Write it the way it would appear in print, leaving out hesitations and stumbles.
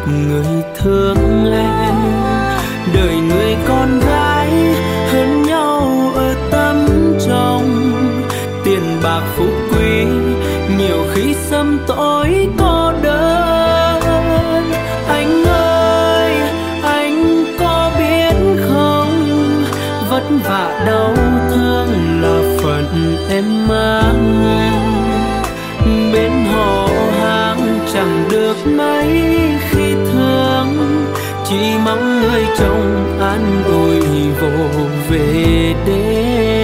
người thương em. Đời người con gái hơn nhau ở tấm trong, tiền bạc phú quý nhiều khi sớm tối cô đơn. Anh ơi anh có biết không, vất vả đau thương là phận em mang. Bên họ hàng chẳng được mấy khi thương, chỉ mong người chồng an ủi vỗ về đêm.